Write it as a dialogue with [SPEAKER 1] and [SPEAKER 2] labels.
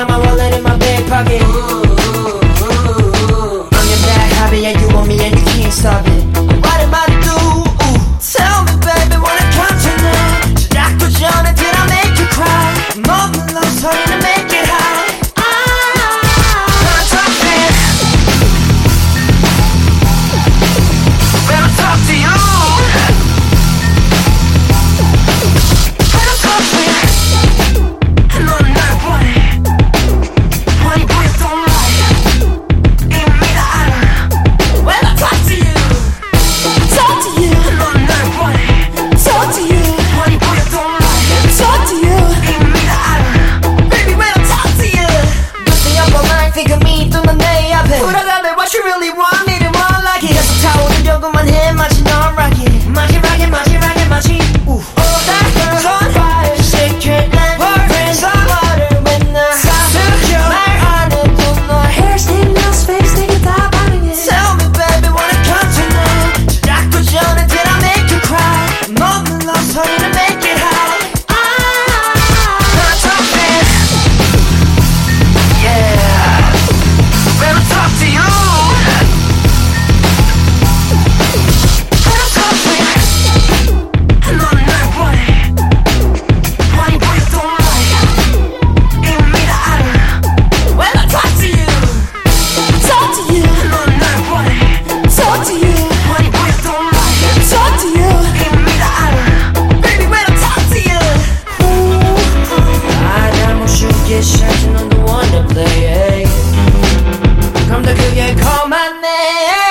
[SPEAKER 1] got my wallet in my back pocket. I'm your bad hobby, yeah, you want me and you can't stop it. What am I to do? Tell me baby, wanna come tonight? 시작도 전에 did I make you cry? 먹는 love 소리는 make it high. What you really want, need it more like it. 계속 타오르려고만 해 마치 넌 rocket. 마치 rocket, 마치 rocket, 마치 that girl on fire. Shake it like we're in the water when the 사수죠. 말 안 해도 너 hair, skin, nails, face 되게 다 반응해. Tell me baby, wanna come tonight? 시작도 전에 did I make you cry? 먹는 love 소리는 make it high. Not talking. Yeah. When I talk to you. I'm the good, yeah, call my name.